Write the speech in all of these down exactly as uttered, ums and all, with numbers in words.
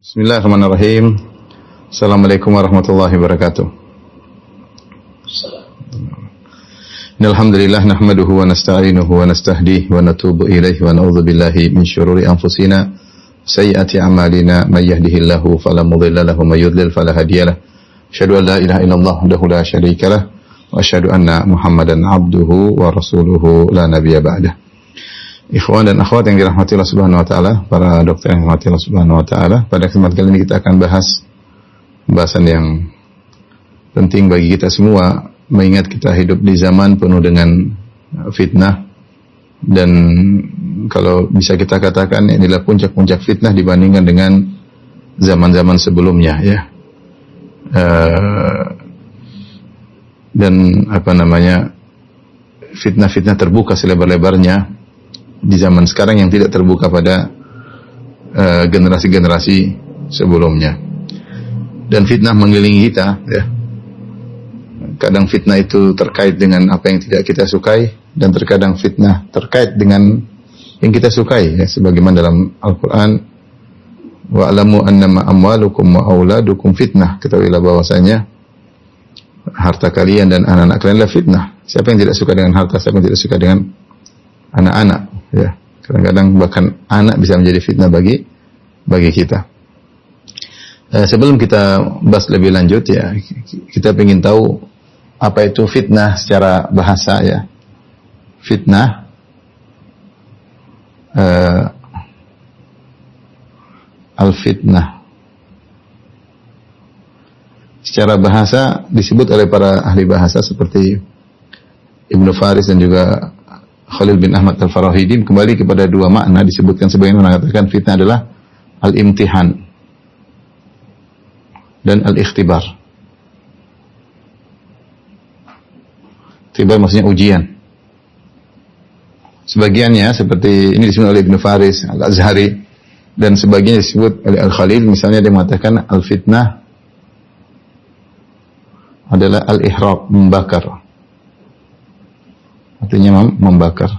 Bismillahirrahmanirrahim. Assalamualaikum warahmatullahi wabarakatuh. Alhamdulillah nahmaduhu wa nasta'inuhu wa nastahdihi wa natubu ilaihi wa na'udzu billahi min syururi anfusina sayyiati a'malina may yahdihillahu fala mudilla lahu wa may yudlil fala hadiyalah. Asyhadu an la ilaha illallah wahdahu la syarika lah wa asyhadu anna Muhammadan abduhu wa rasuluhu la nabiyya ba'dah. Ikhwan dan akhwat yang dirahmati Allah Subhanahu wa taala, para dokter yang dirahmati Allah Subhanahu wa taala, pada kesempatan kali ini kita akan bahas pembahasan yang penting bagi kita semua, mengingat kita hidup di zaman penuh dengan fitnah, dan kalau bisa kita katakan ini adalah puncak-puncak fitnah dibandingkan dengan zaman-zaman sebelumnya, ya. Uh, dan apa namanya, fitnah-fitnah terbuka selebar-lebarnya di zaman sekarang yang tidak terbuka pada uh, generasi-generasi sebelumnya. Dan fitnah mengelilingi kita, ya. Kadang fitnah itu terkait dengan apa yang tidak kita sukai, dan terkadang fitnah terkait dengan yang kita sukai, ya, sebagaimana dalam Al-Qur'an, wa alamu annama amwalukum wa auladukum fitnah. Ketahuilah bahwasanya harta kalian dan anak-anak kalian adalah fitnah. Siapa yang tidak suka dengan harta, siapa yang tidak suka dengan anak-anak, ya. Kadang-kadang bahkan anak bisa menjadi fitnah bagi bagi kita. Eh, sebelum kita bahas lebih lanjut, ya, kita ingin tahu apa itu fitnah secara bahasa, ya. Fitnah eh, al-fitnah secara bahasa disebut oleh para ahli bahasa seperti Ibnu Faris dan juga Khalil bin Ahmad Al-Farahidi kembali kepada dua makna. Disebutkan sebagian orang mengatakan fitnah adalah al-imtihan dan al-ikhtibar. Ikhtibar maksudnya ujian. Sebagiannya seperti ini disebut oleh Ibnu Faris, Al-Azhari, dan sebagiannya disebut oleh Al-Khalil. Misalnya dia mengatakan al-fitnah adalah al-ihraq, membakar. Artinya membakar.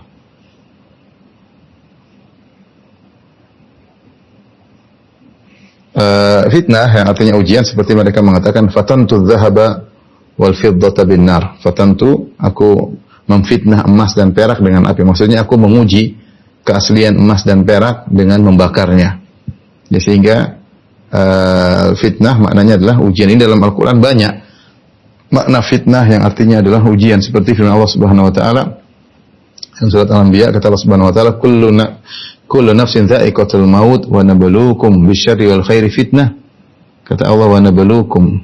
Uh, fitnah yang artinya ujian, seperti mereka mengatakan fatantu dzahaba wal fiddata bin nar. Fatantu, aku memfitnah emas dan perak dengan api. Maksudnya aku menguji keaslian emas dan perak dengan membakarnya. Ya, sehingga uh, fitnah maknanya adalah ujian. Ini dalam Al-Qur'an banyak makna fitnah yang artinya adalah ujian, seperti firman Allah Subhanahu wa taala dalam surat Al-Anbiya, kata Allah Subhanahu wa taala, kullu na, kullu nafsin dha'iqatul maut wa nabluukum bisyarri wal khairi fitnah. Kata Allah, wa nabluukum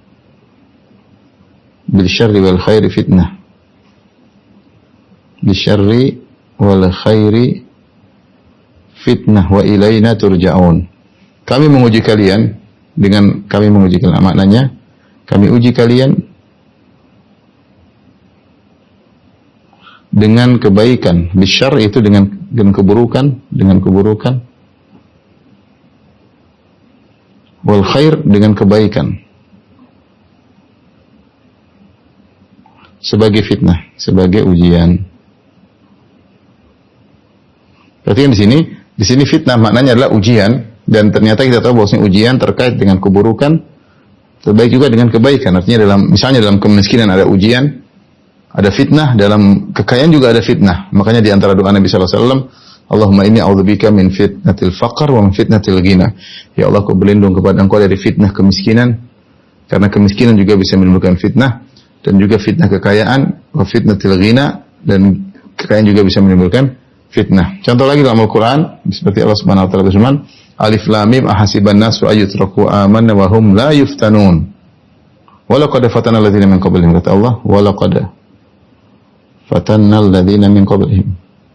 bisyarri wal khairi fitnah. Bisyarri wal khairi fitnah wa ilaina turja'un. Kami menguji kalian dengan kami menguji kalian, maknanya kami uji kalian dengan kebaikan. Bisyar itu dengan dengan keburukan, dengan keburukan. Wal khair dengan kebaikan. Sebagai fitnah, sebagai ujian. Perhatikan di sini, di sini fitnah maknanya adalah ujian, dan ternyata kita tahu bahwa ujian terkait dengan keburukan, terbaik juga dengan kebaikan. Artinya dalam, misalnya dalam kemiskinan ada ujian, ada fitnah, dalam kekayaan juga ada fitnah. Makanya di antara doa Nabi sallallahu alaihi wasallam, Allahumma inni a'udzubika min fitnatil faqr wa min fitnatil ghina. Ya Allah, aku berlindung kepada Engkau dari fitnah kemiskinan, karena kemiskinan juga bisa menimbulkan fitnah, dan juga fitnah kekayaan, wa fitnatil ghina, dan kekayaan juga bisa menimbulkan fitnah. Contoh lagi dalam Al-Qur'an, seperti Allah Subhanahu wa taala berfirman, Alif lam mim ahasiban nasu ayyutraku amanna wa hum la yuftanun. Wa laqad fatana alladziina min qablihim. Kata Allah, wa laqad fatanna alladziina min qablihim.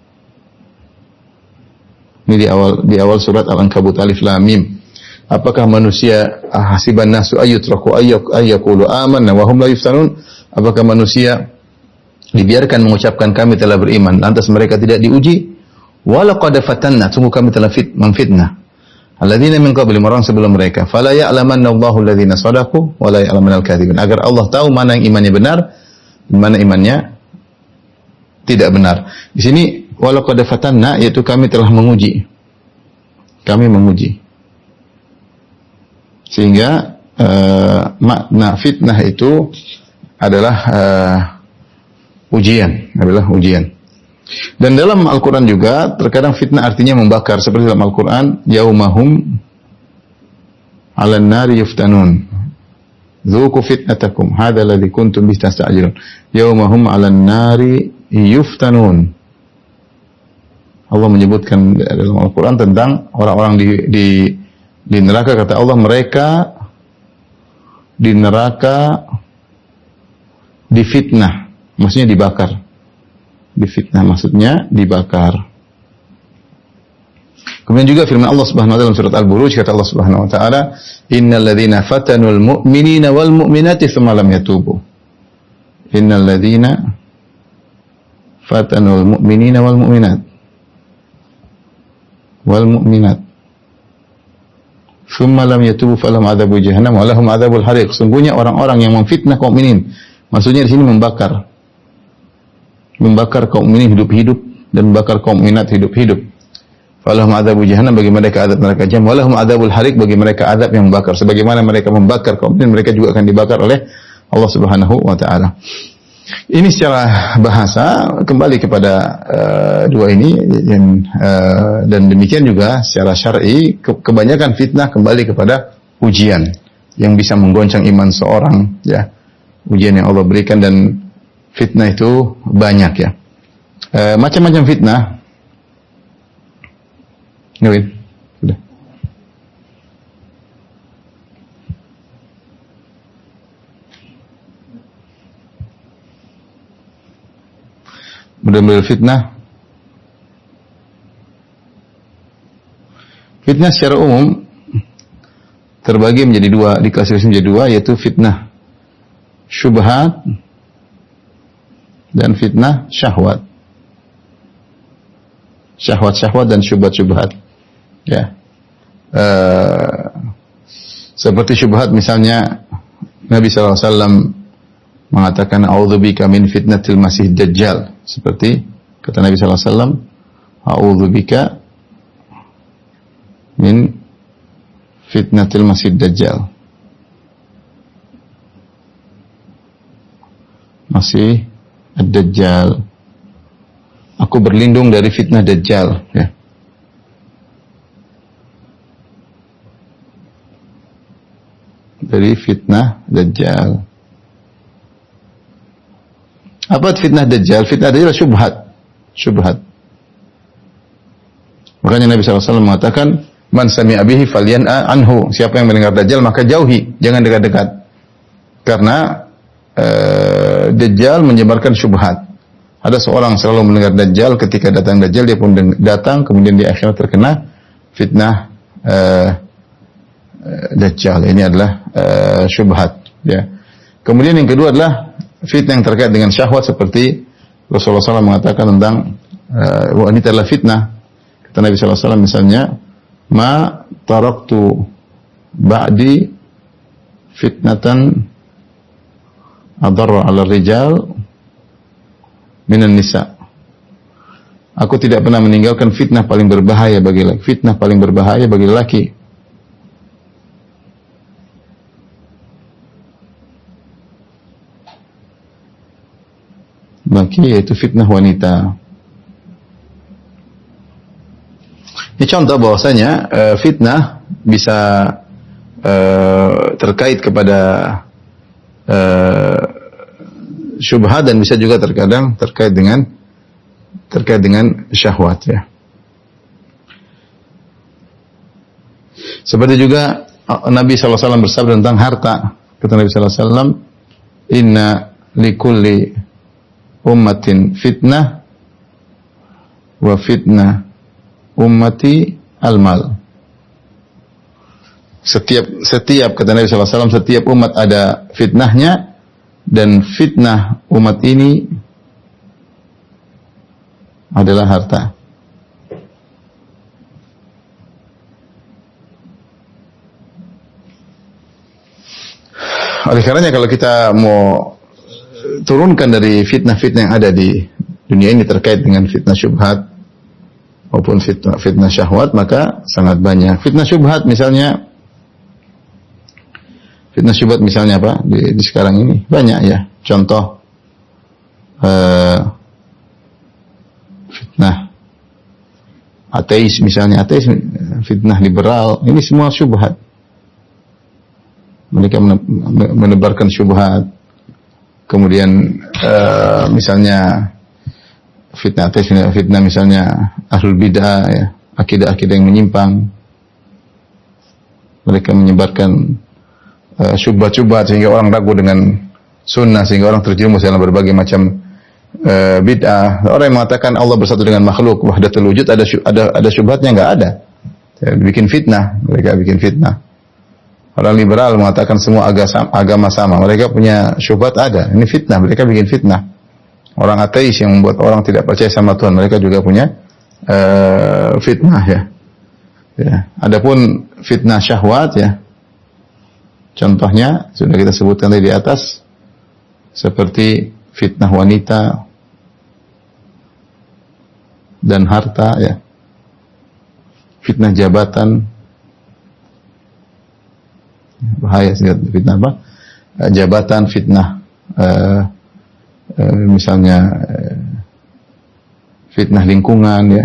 Ini di awal di awal surat Al-Ankabut, Alif lam mim. Apakah manusia ahasiban nasu ayyutraku ayyaqulu amanna wa hum la yuftanun? Apakah manusia dibiarkan mengucapkan kami telah beriman lantas mereka tidak diuji? Wa laqad fatanna, sungguh kami telah fit, memfitnah alladzina min qablihim, orang sebelum mereka. Fala ya'lamanna Allahu alladzina shadaqu wa la ya'lamanal kadzibin. Agar Allah tahu mana yang imannya benar dan mana imannya tidak benar. Di sini wa laqad fatanna, yaitu kami telah menguji. Kami menguji. Sehingga uh, makna fitnah itu adalah uh, ujian, adalah ujian. Dan dalam Al-Quran juga terkadang fitnah artinya membakar, seperti dalam Al-Quran, yaumahum 'alan nari yuftanun. Dzuqu fitnatakum hadza alladzi kuntum bihi tasta'jilun. Yaumahum 'alan nari yuftanun. Allah menyebutkan dalam Al-Quran tentang orang-orang di, di di neraka, kata Allah, mereka di neraka difitnah, maksudnya dibakar. Difitnah maksudnya dibakar. Kemudian juga firman Allah Subhanahu wa taala dalam surat Al-Buruj, kata Allah Subhanahu wa taala, "Innal ladzina fatanul mu'minina wal mu'minati tsumma lam yatubu." Innal ladzina fatanul mu'minina wal mu'minat wal mu'minat tsumma lam yatubu falahum adzabu jahannam wa lahum adzabul hariq. Sungguhnya orang-orang yang memfitnah kaum mukminin, maksudnya di sini membakar. Membakar kaum mukminin hidup-hidup dan membakar kaum mukminat hidup-hidup. Falahum adzabu jahannam, bagi mereka azab neraka jahanam, wa lahum adzabul hariq, bagi mereka azab yang membakar. Sebagaimana mereka membakar kaum mukminin, mereka juga akan dibakar oleh Allah Subhanahu wa taala. Ini secara bahasa kembali kepada uh, dua ini, dan, uh, dan demikian juga secara syar'i ke, kebanyakan fitnah kembali kepada ujian yang bisa menggoncang iman seorang, ya. Ujian yang Allah berikan, dan fitnah itu banyak, ya. Uh, macam-macam fitnah. Ngawin, sudah. Model-model fitnah. Fitnah secara umum terbagi menjadi dua, diklasifikasi menjadi dua, yaitu fitnah syubhat dan fitnah syahwat. Syahwat-syahwat dan syubhat-syubhat. Ya. Uh, seperti syubhat misalnya Nabi sallallahu alaihi wasallam mengatakan a'udzubika min fitnatil masih dajjal, seperti kata Nabi sallallahu alaihi wasallam, a'udzubika min fitnatil masih dajjal. Masih ad-dajjal. Aku berlindung dari fitnah dajjal, ya. Dari fitnah dajjal. Apa fitnah dajjal? Fitnah dajjal syubhat. Syubhat. Makanya Nabi sallallahu alaihi wasallam mengatakan, "Man sami'a bihi falyan'a anhu." Siapa yang mendengar dajjal maka jauhi, jangan dekat-dekat. Karena uh, dajjal menyebarkan syubhat. Ada seorang selalu mendengar dajjal, ketika datang dajjal dia pun datang, kemudian di akhirat terkena fitnah uh, dajjal. Ini adalah uh, syubhat, ya. Kemudian yang kedua adalah fitnah yang terkait dengan syahwat, seperti Rasulullah shallallahu alaihi wasallam mengatakan tentang uh, wanita adalah fitnah. Kata Nabi shallallahu alaihi wasallam misalnya, ma taraktu ba'di fitnatan adarra 'ala rijal minan nisa. Aku tidak pernah meninggalkan fitnah paling berbahaya bagi laki, fitnah paling berbahaya bagi laki. Bagi, yaitu fitnah wanita. Ini contoh bahwasanya uh, fitnah bisa uh, terkait kepada uh, syubhat, dan bisa juga terkadang terkait dengan terkait dengan syahwat, ya. Seperti juga Nabi sallallahu alaihi wasallam bersabda tentang harta. Kata Nabi sallallahu alaihi wasallam, "Inna likulli ummatin fitnah wa fitnah ummati al-mal." Setiap setiap kata Nabi sallallahu alaihi wasallam, setiap umat ada fitnahnya, dan fitnah umat ini adalah harta. Oleh karenanya kalau kita mau turunkan dari fitnah-fitnah yang ada di dunia ini terkait dengan fitnah syubhat maupun fitnah, fitnah syahwat, maka sangat banyak. Fitnah syubhat misalnya Fitnah syubhat misalnya apa? Di, di sekarang ini banyak ya. Contoh uh, fitnah ateis misalnya, ateis, fitnah liberal, ini semua syubhat. Mereka menebarkan syubhat. Kemudian uh, misalnya fitnah ateis, fitnah misalnya ahlul bid'ah ya, akidah-akidah yang menyimpang. Mereka menyebarkan uh, syubhat-syubhat sehingga orang ragu dengan sunnah, sehingga orang terjerumus dalam berbagai macam uh, bid'ah. Orang yang mengatakan Allah bersatu dengan makhluk, wahdatul wujud, ada ada ada syubhatnya? Enggak ada. Ya, bikin fitnah, mereka bikin fitnah. Orang liberal mengatakan semua agama sama, mereka punya syubhat ada. Ini fitnah, mereka bikin fitnah. Orang ateis yang membuat orang tidak percaya sama Tuhan, mereka juga punya uh, fitnah ya. Ya, adapun fitnah syahwat ya, contohnya sudah kita sebutkan tadi di atas, seperti fitnah wanita dan harta ya, fitnah jabatan, bahaya sih fitnah apa? Jabatan, fitnah uh, uh, misalnya uh, fitnah lingkungan ya.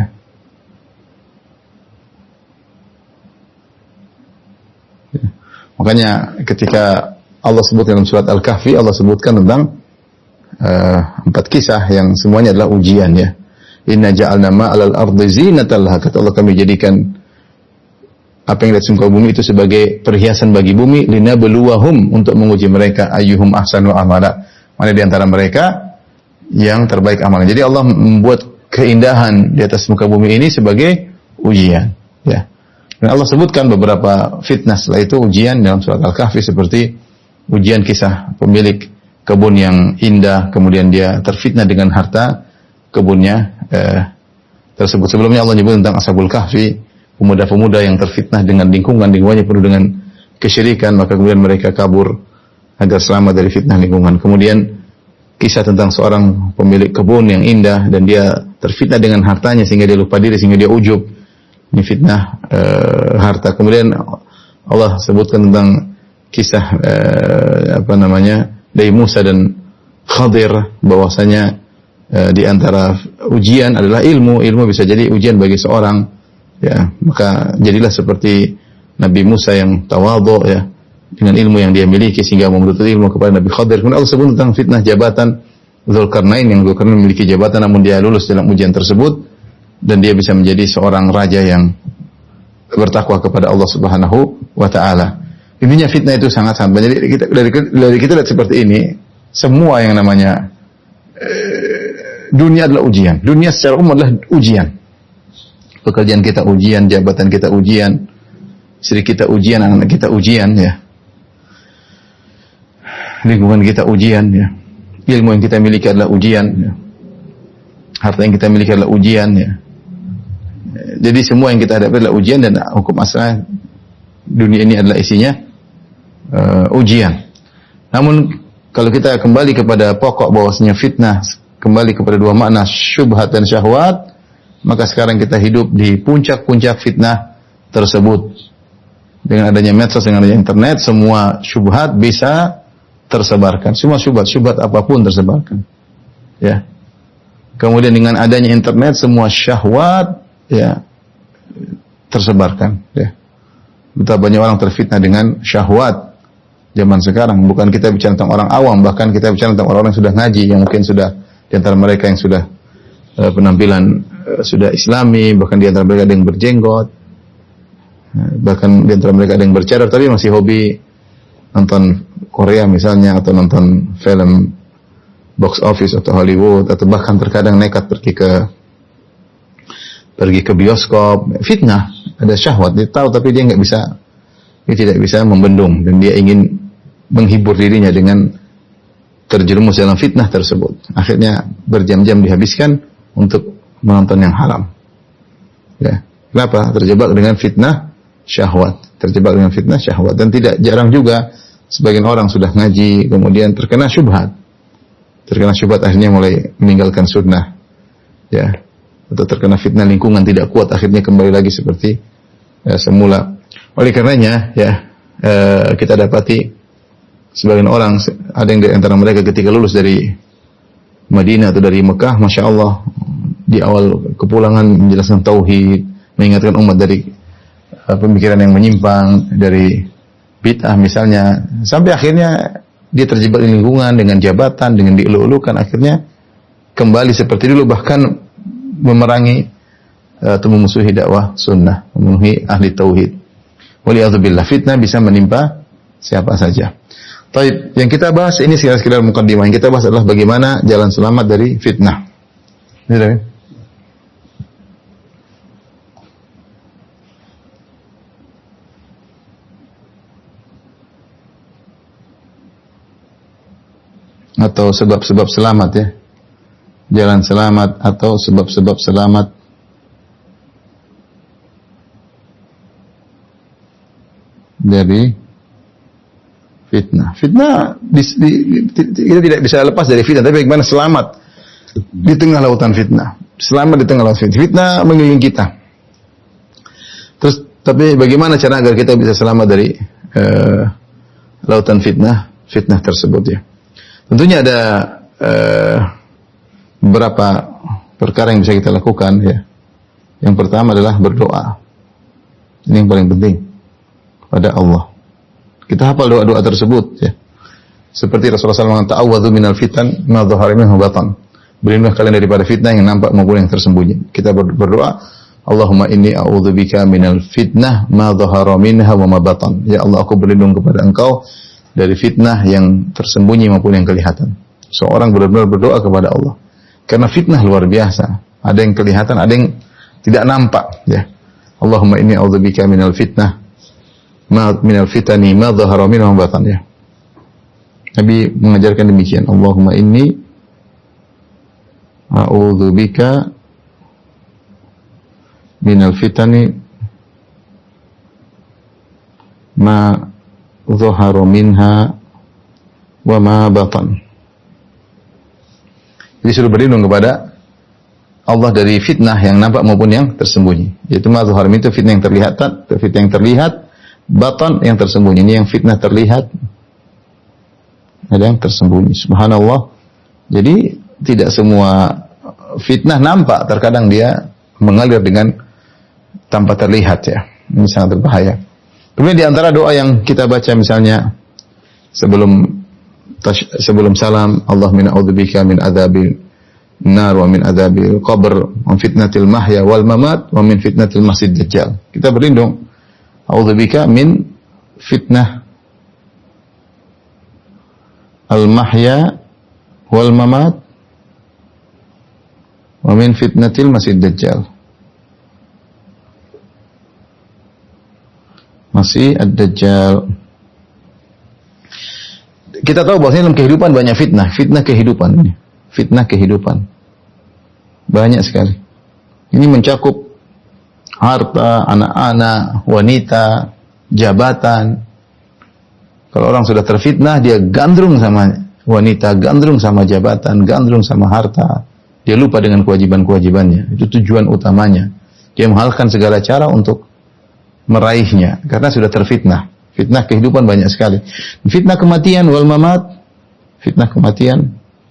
Makanya ketika Allah sebut dalam surat Al-Kahfi, Allah sebutkan tentang uh, empat kisah yang semuanya adalah ujian ya. Inna ja'alna ma'alal ardi zinatan laha, kata Allah, kami jadikan apa yang ada di muka bumi itu sebagai perhiasan bagi bumi, linabluwahum, untuk menguji mereka, ayyuhum ahsanu amala, mana di antara mereka yang terbaik amalan. Jadi Allah membuat keindahan di atas muka bumi ini sebagai ujian ya. Dan Allah sebutkan beberapa fitnah setelah itu ujian dalam surat Al-Kahfi, seperti ujian kisah pemilik kebun yang indah, kemudian dia terfitnah dengan harta kebunnya eh, tersebut. Sebelumnya Allah menyebut tentang Ashabul Kahfi, pemuda-pemuda yang terfitnah dengan lingkungan, lingkungannya penuh dengan kesyirikan, maka kemudian mereka kabur agar selamat dari fitnah lingkungan. Kemudian kisah tentang seorang pemilik kebun yang indah dan dia terfitnah dengan hartanya sehingga dia lupa diri, sehingga dia ujub. Ini fitnah uh, harta. Kemudian Allah sebutkan tentang kisah uh, apa namanya dari Musa dan Khadir, bahwasanya uh, di antara ujian adalah ilmu. Ilmu bisa jadi ujian bagi seorang ya. Maka jadilah seperti Nabi Musa yang tawadhu ya, dengan ilmu yang dia miliki sehingga menuntut ilmu kepada Nabi Khadir. Kemudian Allah sebut tentang fitnah jabatan Dzulkarnain, yang Dzulkarnain memiliki jabatan namun dia lulus dalam ujian tersebut dan dia bisa menjadi seorang raja yang bertakwa kepada Allah Subhanahu wa taala. Intinya fitnah itu sangat-sangat banyak. Jadi kita dari, dari kita lihat seperti ini, semua yang namanya eh, dunia adalah ujian. Dunia secara umum adalah ujian. Pekerjaan kita ujian, jabatan kita ujian, istri kita ujian, anak-anak kita ujian ya. Lingkungan kita ujian ya. Ilmu yang kita miliki adalah ujian ya. Harta yang kita miliki adalah ujian ya. Jadi semua yang kita hadapi adalah ujian, dan hukum asal dunia ini adalah isinya uh, ujian. Namun kalau kita kembali kepada pokok bahwasanya fitnah kembali kepada dua makna, syubhat dan syahwat, maka sekarang kita hidup di puncak-puncak fitnah tersebut. Dengan adanya medsos, dengan adanya internet, semua syubhat bisa tersebarkan. Semua syubhat, syubhat apapun tersebarkan. Ya. Kemudian dengan adanya internet, semua syahwat ya tersebarkan ya. Betapa banyak orang terfitnah dengan syahwat zaman sekarang. Bukan kita bicara tentang orang awam, bahkan kita bicara tentang orang-orang yang sudah ngaji, yang mungkin sudah di antara mereka yang sudah uh, penampilan uh, sudah islami, bahkan di antara mereka ada yang berjenggot, uh, bahkan di antara mereka ada yang bercadar, tapi masih hobi nonton Korea misalnya, atau nonton film box office atau Hollywood, atau bahkan terkadang nekat pergi ke pergi ke bioskop. Fitnah, ada syahwat, dia tahu tapi dia nggak bisa, dia tidak bisa membendung, dan dia ingin menghibur dirinya dengan terjerumus dalam fitnah tersebut. Akhirnya berjam-jam dihabiskan untuk menonton yang haram. Ya, kenapa? Terjebak dengan fitnah syahwat, terjebak dengan fitnah syahwat. Dan tidak jarang juga sebagian orang sudah ngaji kemudian terkena syubhat, terkena syubhat akhirnya mulai meninggalkan sunnah. Ya. Atau terkena fitnah lingkungan tidak kuat, akhirnya kembali lagi seperti ya, semula. Oleh karenanya ya eh, kita dapati sebagian orang, ada yang dari antara mereka ketika lulus dari Madinah atau dari Mekah, Masya Allah, di awal kepulangan menjelaskan tauhid, mengingatkan umat dari uh, pemikiran yang menyimpang, dari bid'ah misalnya, sampai akhirnya dia terjebak di lingkungan dengan jabatan, dengan dielu-elukan, akhirnya kembali seperti dulu, bahkan memerangi uh, atau memusuhi dakwah sunnah, memenuhi ahli tauhid. Waliyadzubillah, fitnah bisa menimpa siapa saja. Taib, yang kita bahas ini sekedar mukaddimah. Yang kita bahas adalah bagaimana jalan selamat dari fitnah. Ini atau sebab-sebab selamat ya. Jalan selamat atau sebab-sebab selamat dari fitnah. Fitnah di, di, di, kita tidak bisa lepas dari fitnah, tapi bagaimana selamat di tengah lautan fitnah. Selamat di tengah lautan fitnah. Fitnah mengelilingi kita. Terus tapi bagaimana cara agar kita bisa selamat dari uh, lautan fitnah, fitnah tersebut ya. Tentunya ada uh, beberapa perkara yang bisa kita lakukan ya. Yang pertama adalah berdoa. Ini yang paling penting kepada Allah. Kita hafal doa-doa tersebut ya. Seperti Rasulullah shallallahu alaihi wasallam mengatakan, "Ta'awwadzu minal fitan ma dhahara minhu batan." Berlindunglah kalian daripada fitnah yang nampak maupun yang tersembunyi. Kita berdoa, "Allahumma inni a'udzubika minal fitnah ma dhahara minha wa ma batan." Ya Allah, aku berlindung kepada Engkau dari fitnah yang tersembunyi maupun yang kelihatan. Seorang benar-benar berdoa kepada Allah. Karena fitnah luar biasa. Ada yang kelihatan, ada yang tidak nampak ya. Allahumma inni a'udzubika minal fitnah ma minal fitani ma dhahara minhu wa batan ya. Nabi mengajarkan demikian. Allahumma inni a'udzubika minal fitani ma dhahara minha wa ma batan. Jadi suruh berlindung kepada Allah dari fitnah yang nampak maupun yang tersembunyi. Yaitu ma dhahara minhu, fitnah yang terlihat, fitnah yang terlihat, batan yang tersembunyi. Ini yang fitnah terlihat, ada yang tersembunyi. Subhanallah. Jadi tidak semua fitnah nampak, terkadang dia mengalir dengan tanpa terlihat ya. Ini sangat berbahaya. Kemudian di antara doa yang kita baca misalnya sebelum sebelum salam, Allahumma a'udzubika min adzabil nar wa min adzabil qabr wa fitnatil mahya wal mamat wa min fitnatil masjid dajjal. Kita berlindung, a'udzubika min fitnah al-mahya wal mamat wa min fitnatil masjid dajjal. Masih ad-dajjal. Kita tahu bahwa dalam kehidupan banyak fitnah, fitnah kehidupan ini. Fitnah kehidupan. Banyak sekali. Ini mencakup harta, anak-anak, wanita, jabatan. Kalau orang sudah terfitnah, dia gandrung sama wanita, gandrung sama jabatan, gandrung sama harta. Dia lupa dengan kewajiban-kewajibannya. Itu tujuan utamanya. Dia menghalalkan segala cara untuk meraihnya karena sudah terfitnah. Fitnah kehidupan banyak sekali. Fitnah kematian wal mamat, fitnah kematian.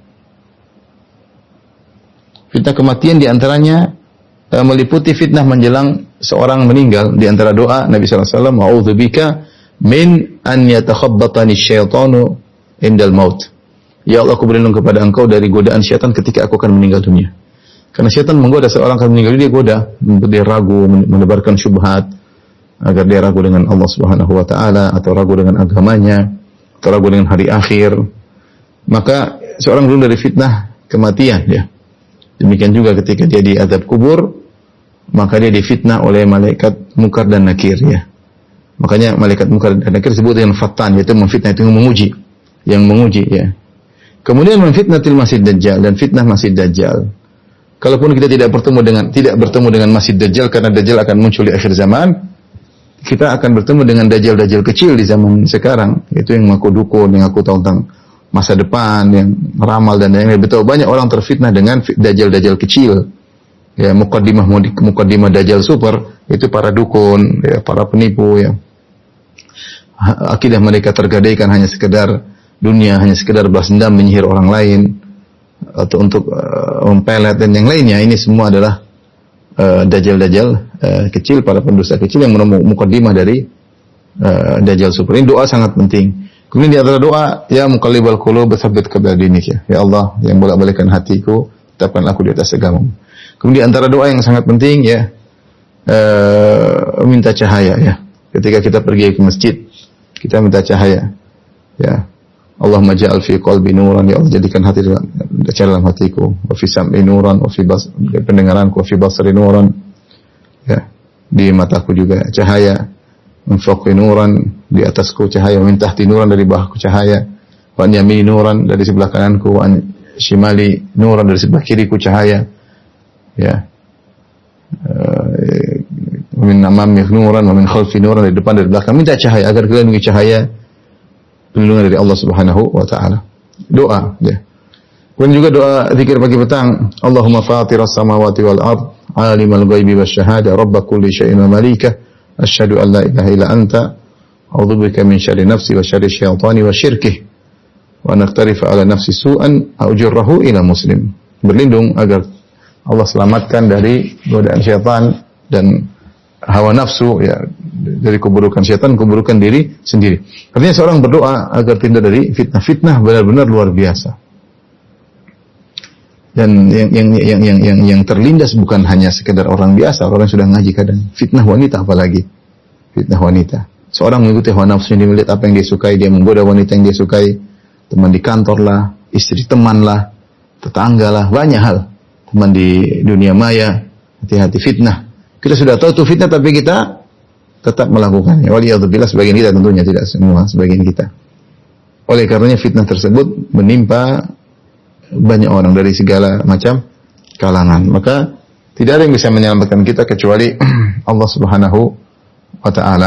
Fitnah kematian di antaranya uh, meliputi fitnah menjelang seorang meninggal. Di antara doa Nabi sallallahu alaihi wasallam, "A'udzubika min an yatakhabbatani syaitanu indal maut." Ya Allah, aku berlindung kepada Engkau dari godaan syaitan ketika aku akan meninggal dunia. Karena syaitan menggoda seorang akan meninggal dunia, dia goda, membuat dia ragu, menebarkan syubhat agar dia ragu dengan Allah Subhanahu wa taala atau ragu dengan agamanya atau ragu dengan hari akhir. Maka seorang berlindung dari fitnah kematian ya. Demikian juga ketika dia di azab kubur, maka dia difitnah oleh malaikat Munkar dan Nakir ya. Makanya malaikat Munkar dan Nakir disebut dengan fatan, yaitu memfitnah, itu yang menguji, yang menguji ya. Kemudian memfitnatil masjid dajjal, dan fitnah masjid dajjal. Kalaupun kita tidak bertemu dengan tidak bertemu dengan masjid dajjal karena dajjal akan muncul di akhir zaman, kita akan bertemu dengan dajjal-dajjal kecil di zaman sekarang, yaitu yang mengaku dukun, yang mengaku tahu tentang masa depan, yang meramal dan lain-lain. Betul, banyak orang terfitnah dengan dajjal-dajjal kecil. Ya, mukaddimah mukaddimah dajjal super itu para dukun, ya, para penipu ya. Akidah mereka tergadaikan hanya sekedar dunia, hanya sekedar balas dendam, menyihir orang lain, atau untuk uh, mempelet dan yang lainnya. Ini semua adalah uh, dajjal-dajjal uh, kecil, para pendusta kecil yang menemukan mukaddimah dari uh, dajjal super. Ini doa sangat penting. Kemudian di antara doa, ya muqallibal qulub tsabbit qalbi dinik, ya. Ya Allah yang bolak-balikkan hatiku, tetapkan aku di atas agamamu. Kemudian di antara doa yang sangat penting, ya uh, minta cahaya, ya. Ketika kita pergi ke masjid, kita minta cahaya, ya. Allahumma ja'al fi qalbi nuran, ya Allah jadikan hati dalam, dalam hatiku, wa fi sam'i nuran, wa fi bas, pendengaranku, wa fi basari nuran, ya. Di mataku juga cahaya. Min fawqi nuran, di atasku cahaya, min tahti nuran, dari bawahku cahaya, wa an yamini nuran, dari sebelah kananku, wa an shimali nuran, dari sebelah kiriku cahaya, ya. Uh, min amami nuran, wa min khalfi nuran, dari depan, dari belakang. Minta cahaya agar kita dilindungi cahaya, perlindungan dari Allah Subhanahu wa taala. Doa, ya. Kemudian juga doa zikir pagi petang, Allahumma fatiras samawati wal ard, alimal ghaibi wasyahada, rabb kulli syai'in wa malikah, asyhadu an la ilaha illa anta, a'udzubika min syarri nafsi wa syarri syaitani wa syirkih, wa naqtarifa ala nafsi su'an a'ujurrahu ila muslim. Berlindung agar Allah selamatkan dari godaan syaitan dan hawa nafsu, ya, dari keburukan syaitan, keburukan diri sendiri. Artinya seorang berdoa agar terhindar dari fitnah-fitnah benar-benar luar biasa. Dan yang yang yang yang yang yang terlindas bukan hanya sekedar orang biasa, orang yang sudah ngaji kadang. Fitnah wanita apalagi. Fitnah wanita. Seorang mengikuti hawa nafsu, dia melihat apa yang dia sukai, dia menggoda wanita yang dia sukai, teman di kantor lah, istri teman lah, tetangga lah, banyak hal. Teman di dunia maya, hati-hati fitnah. Kita sudah tahu itu fitnah tapi kita tetap melakukannya. Waliyadzubillah, sebagian kita tentunya, tidak semua, sebagian kita. Oleh karenanya fitnah tersebut menimpa banyak orang dari segala macam kalangan. Maka tidak ada yang bisa menyelamatkan kita kecuali Allah Subhanahu wa taala.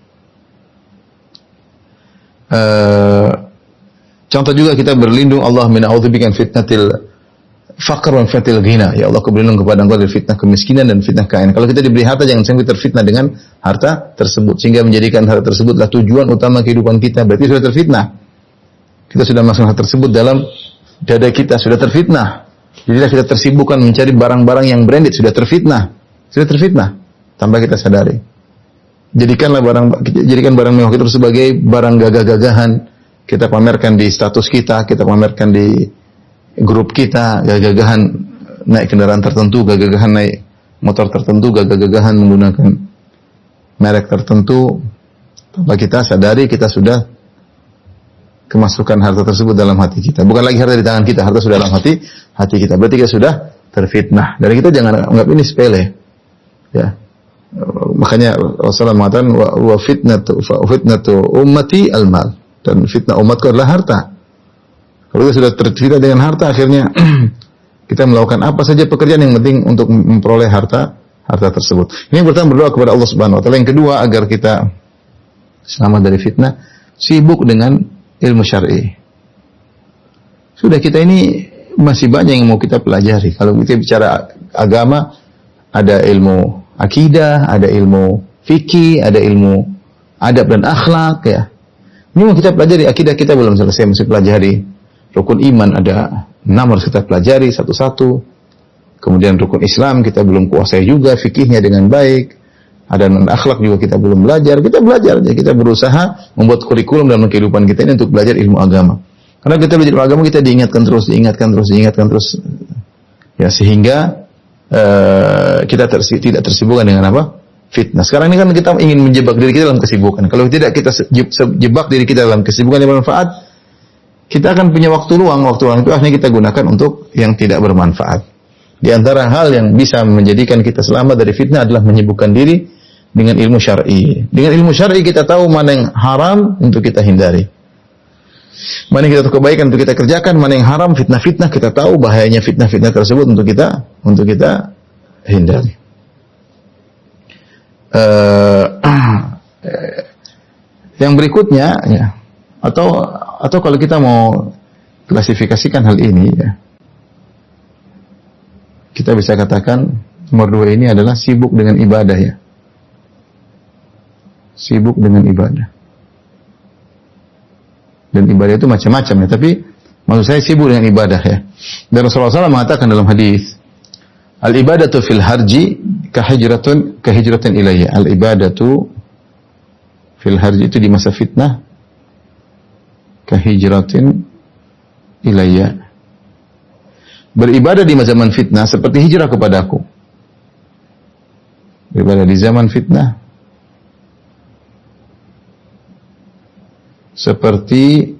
Uh, contoh juga kita berlindung, Allah min a'udzubika min fitnatil faqr wa fitnatil ghina. Ya Allah, aku berlindung kepada Engkau dari fitnah kemiskinan dan fitnah kekayaan. Kalau kita diberi harta, jangan sampai terfitnah dengan harta tersebut sehingga menjadikan harta tersebutlah tujuan utama kehidupan kita. Berarti sudah terfitnah. Kita sudah masuk hal tersebut dalam dada kita, sudah terfitnah. Jadilah kita tersibukkan mencari barang-barang yang branded, sudah terfitnah. Sudah terfitnah tanpa kita sadari. Jadikanlah barang jadikan barang mewah itu sebagai barang gagah-gagahan. Kita pamerkan di status kita, kita pamerkan di grup kita, gagah-gagahan naik kendaraan tertentu, gagah-gagahan naik motor tertentu, gagah-gagahan menggunakan merek tertentu. Tanpa kita sadari kita sudah kemasukan harta tersebut dalam hati kita. Bukan lagi harta di tangan kita, harta sudah dalam hati hati kita. Berarti kita sudah terfitnah. Dari kita jangan anggap ini sepele. Ya. Makanya Rasulullah mengatakan wa fitnatu fa fitnatu ummati al-mal. Dan fitnah umatku adalah harta. Kalau kita sudah terfitnah dengan harta, akhirnya kita melakukan apa saja pekerjaan yang penting untuk memperoleh harta harta tersebut. Ini pertama, berdoa kepada Allah Subhanahu wa taala. Yang kedua, agar kita selamat dari fitnah, sibuk dengan ilmu syar'i. Sudah, kita ini masih banyak yang mau kita pelajari. Kalau kita bicara agama, ada ilmu akidah, ada ilmu fikih, ada ilmu adab dan akhlak, ya. Ini mau kita pelajari. Akidah kita belum selesai, masih pelajari. Rukun iman ada enam, harus kita pelajari satu-satu. Kemudian rukun Islam kita belum kuasai juga fikihnya dengan baik. Ada non akhlak juga kita belum belajar. Kita belajar aja, kita berusaha membuat kurikulum dalam kehidupan kita ini untuk belajar ilmu agama. Karena kita belajar ilmu agama, kita diingatkan terus, diingatkan terus, diingatkan terus, ya, sehingga uh, kita tersi, tidak tersibukkan dengan apa? Fitnah. Sekarang ini kan kita ingin menjebak diri kita dalam kesibukan. Kalau tidak kita jebak diri kita dalam kesibukan yang bermanfaat, kita akan punya waktu luang. Waktu luang itu akhirnya kita gunakan untuk yang tidak bermanfaat. Di antara hal yang bisa menjadikan kita selamat dari fitnah adalah menyibukkan diri dengan ilmu syar'i. Dengan ilmu syar'i kita tahu mana yang haram untuk kita hindari. Mana yang kita tahu kebaikan untuk kita kerjakan, mana yang haram, fitnah-fitnah kita tahu bahayanya fitnah-fitnah tersebut untuk kita untuk kita hindari. Uh, yang berikutnya, ya, atau atau kalau kita mau klasifikasikan hal ini, ya, kita bisa katakan nomor dua ini adalah sibuk dengan ibadah, ya. Sibuk dengan ibadah. Dan ibadah itu macam-macam ya, tapi maksud saya sibuk dengan ibadah ya. Dan Rasulullah shallallahu alaihi wasallam mengatakan dalam hadis, al-ibadatu fil harji kahijratun kahijratin ilayya. Al-ibadatu fil harji itu di masa fitnah kahijratin ilayya. Beribadah di zaman fitnah seperti hijrah kepadaku. Beribadah di zaman fitnah seperti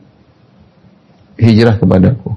hijrah kepadaku.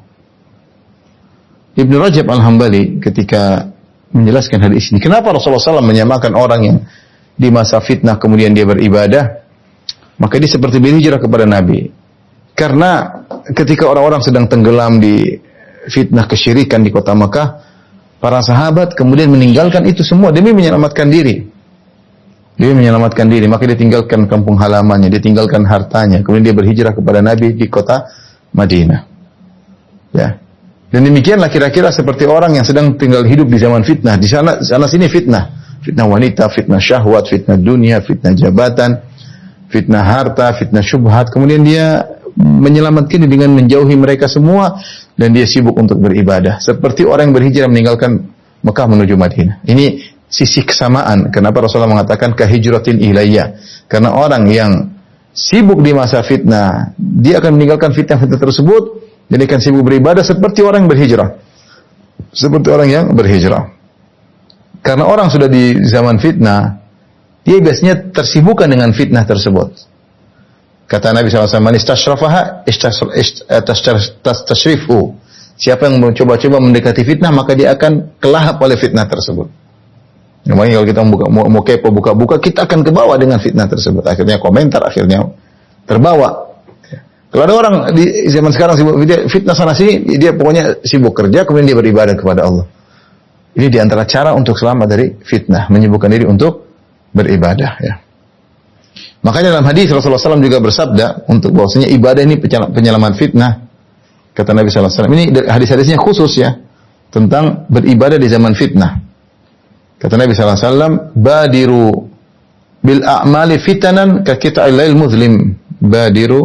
Ibnu Rajab Al-Hambali ketika menjelaskan hadis ini, kenapa Rasulullah shallallahu alaihi wasallam menyamakan orang yang di masa fitnah kemudian dia beribadah, maka dia seperti berhijrah kepada Nabi. Karena ketika orang-orang sedang tenggelam di fitnah kesyirikan di kota Mekah, para sahabat kemudian meninggalkan itu semua demi menyelamatkan diri. Dia menyelamatkan diri, maka dia tinggalkan kampung halamannya, dia tinggalkan hartanya, kemudian dia berhijrah kepada Nabi di kota Madinah. Ya. Dan demikianlah kira-kira seperti orang yang sedang tinggal hidup di zaman fitnah. Di sana sana sini fitnah. Fitnah wanita, fitnah syahwat, fitnah dunia, fitnah jabatan, fitnah harta, fitnah syubhat. Kemudian dia menyelamatkan diri dengan menjauhi mereka semua dan dia sibuk untuk beribadah. Seperti orang yang berhijrah meninggalkan Mekah menuju Madinah. Ini sisi kesamaan. Kenapa Rasulullah mengatakan kahijratin ilayya? Karena orang yang sibuk di masa fitnah, dia akan meninggalkan fitnah-fitnah tersebut, jadi akan sibuk beribadah seperti orang yang berhijrah. Seperti orang yang berhijrah. Karena orang sudah di zaman fitnah, dia biasanya tersibukkan dengan fitnah tersebut. Kata Nabi shallallahu alaihi wasallam, istashrifu. Siapa yang mencoba-coba mendekati fitnah, maka dia akan kelahap oleh fitnah tersebut. Namanya kalau kita buka, mau, mau kepo buka-buka, kita akan kebawa dengan fitnah tersebut. Akhirnya komentar, akhirnya terbawa. Kalau ada orang di zaman sekarang sibuk fitnah sana sini, dia pokoknya sibuk kerja, kemudian dia beribadah kepada Allah. Ini diantara cara untuk selamat dari fitnah, menyibukkan diri untuk beribadah. Ya. Makanya dalam hadis Rasulullah shallallahu alaihi wasallam juga bersabda untuk bahwasanya ibadah ini penyelamat fitnah. Kata Nabi shallallahu alaihi wasallam. Ini hadis-hadisnya khusus ya tentang beribadah di zaman fitnah. Kata Nabi shallallahu alaihi wasallam, badiru bil a'mali fitanan ka qita'il lail muzlim. Badiru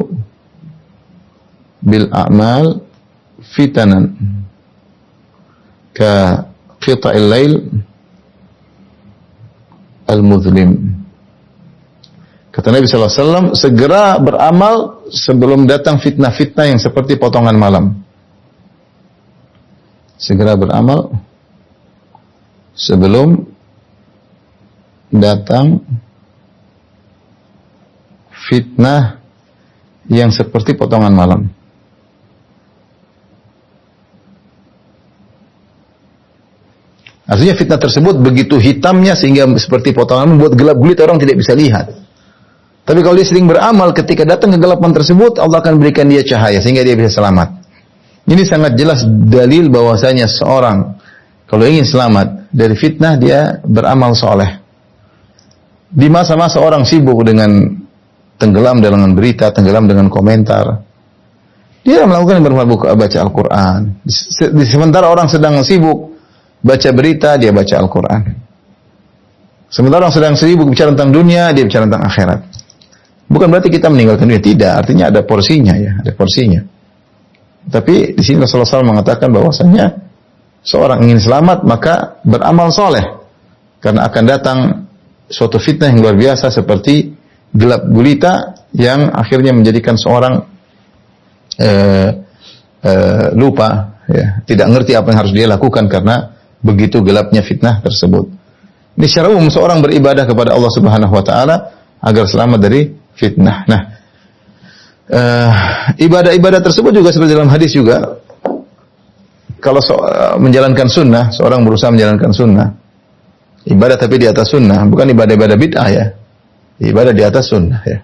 bil a'mal fitanan ka qita'il lail al muzlim. Kata Nabi shallallahu alaihi wasallam, segera beramal sebelum datang fitnah-fitnah yang seperti potongan malam. Segera beramal sebelum datang fitnah yang seperti potongan malam. Artinya fitnah tersebut begitu hitamnya sehingga seperti potongan membuat gelap gulita, orang tidak bisa lihat. Tapi kalau dia sering beramal, ketika datang kegelapan tersebut, Allah akan berikan dia cahaya sehingga dia bisa selamat. Ini sangat jelas dalil bahwasanya seorang kalau ingin selamat dari fitnah, dia beramal soleh. Di masa-masa orang sibuk dengan tenggelam dengan berita, tenggelam dengan komentar, dia melakukan yang berbuka baca Al-Quran. Di sementara orang sedang sibuk baca berita, dia baca Al-Quran. Sementara orang sedang sibuk bicara tentang dunia, dia bicara tentang akhirat. Bukan berarti kita meninggalkan dunia, tidak. Artinya ada porsinya ya, ada porsinya. Tapi di sini Rasulullah shallallahu alaihi wasallam mengatakan bahwasanya seorang ingin selamat maka beramal soleh, karena akan datang suatu fitnah yang luar biasa seperti gelap gulita yang akhirnya menjadikan seorang uh, uh, lupa, ya, tidak ngerti apa yang harus dia lakukan karena begitu gelapnya fitnah tersebut. Ini secara umum seorang beribadah kepada Allah Subhanahu Wa Taala agar selamat dari fitnah. Nah, uh, ibadah-ibadah tersebut juga seperti dalam hadis juga. Kalau so, uh, menjalankan sunnah, seorang berusaha menjalankan sunnah, ibadah tapi di atas sunnah, bukan ibadah-ibadah bid'ah ya, ibadah di atas sunnah ya,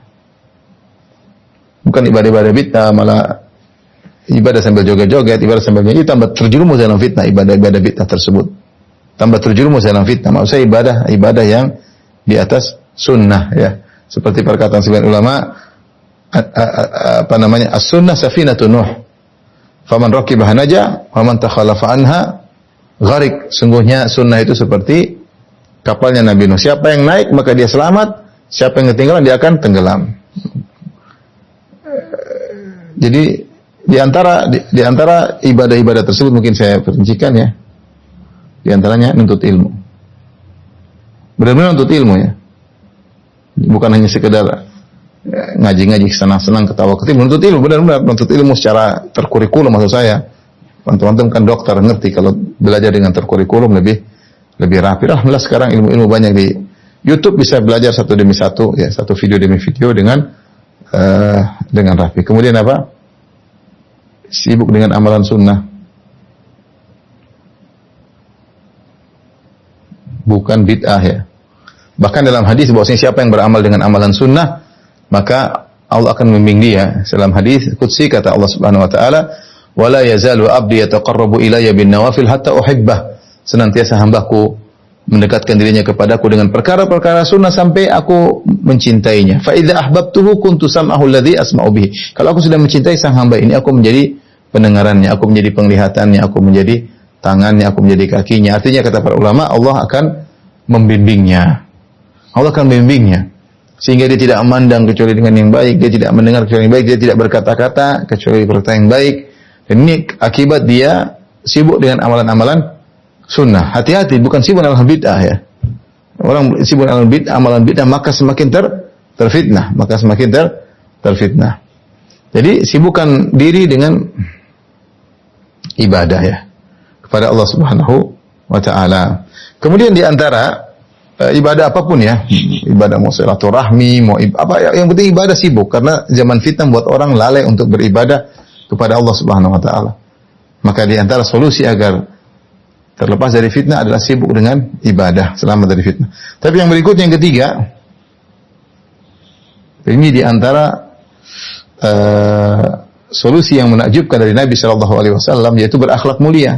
bukan ibadah-ibadah bid'ah malah ibadah sambil joget-joget, ibadah sambil nyanyi, tambah terjerumus dalam fitnah ibadah-ibadah bid'ah tersebut, tambah terjerumus dalam fitnah. Maksudnya ibadah ibadah yang di atas sunnah ya, seperti perkataan sebagian ulama, apa namanya, as-sunnah safinatun Nuh. Faman raqibaha naja, wa man takhalafa anha gharik. Sungguhnya sunnah itu seperti kapalnya Nabi Nuh. Siapa yang naik maka dia selamat, siapa yang ketinggalan dia akan tenggelam. Jadi di antara di, di antara ibadah-ibadah tersebut mungkin saya perincikan ya. Di antaranya nuntut ilmu. Benar-benar nuntut ilmu ya. Bukan hanya sekedar ngaji-ngaji senang-senang ketawa ketiwi, menuntut ilmu, benar-benar menuntut ilmu secara terkurikulum maksud saya. Teman-teman kan dokter ngerti kalau belajar dengan terkurikulum lebih lebih rapi. Alhamdulillah sekarang ilmu-ilmu banyak di YouTube, bisa belajar satu demi satu ya, satu video demi video dengan uh, dengan rapi. Kemudian apa? Sibuk dengan amalan sunnah. Bukan bid'ah ya. Bahkan dalam hadis bahwasanya siapa yang beramal dengan amalan sunnah, maka Allah akan membimbing dia. Dalam hadis qudsi kata Allah Subhanahu wa taala, "Wala yazalu 'abdi yataqarrabu ilayya bin nawafil hatta uhibbah." Senantiasa hambaku mendekatkan dirinya kepadaku dengan perkara-perkara sunnah sampai aku mencintainya. Fa idza ahbabtuhu kuntu sam'ahu alladhi asma'u bihi. Kalau aku sudah mencintai sang hamba ini, aku menjadi pendengarannya, aku menjadi penglihatannya, aku menjadi tangannya, aku menjadi kakinya. Artinya kata para ulama, Allah akan membimbingnya. Allah akan membimbingnya. Sehingga dia tidak memandang kecuali dengan yang baik, dia tidak mendengar kecuali yang baik, dia tidak berkata-kata kecuali berkata yang baik. Dan ini akibat dia sibuk dengan amalan-amalan sunnah. Hati-hati, bukan sibuk dengan bid'ah ya. Orang sibuk dengan bid'ah, amalan bid'ah, maka semakin ter terfitnah, maka semakin ter terfitnah. Jadi sibukkan diri dengan ibadah ya kepada Allah Subhanahu wa taala. Kemudian di antara e, ibadah apapun ya, ibadah mau silaturahmi, mau ib- apa ya, yang penting ibadah sibuk karena zaman fitnah buat orang lalai untuk beribadah kepada Allah Subhanahu wa taala. Maka di antara solusi agar terlepas dari fitnah adalah sibuk dengan ibadah, selamat dari fitnah. Tapi yang berikutnya yang ketiga, ini di antara uh, solusi yang menakjubkan dari Nabi Shallallahu Alaihi Wasallam, yaitu berakhlak mulia.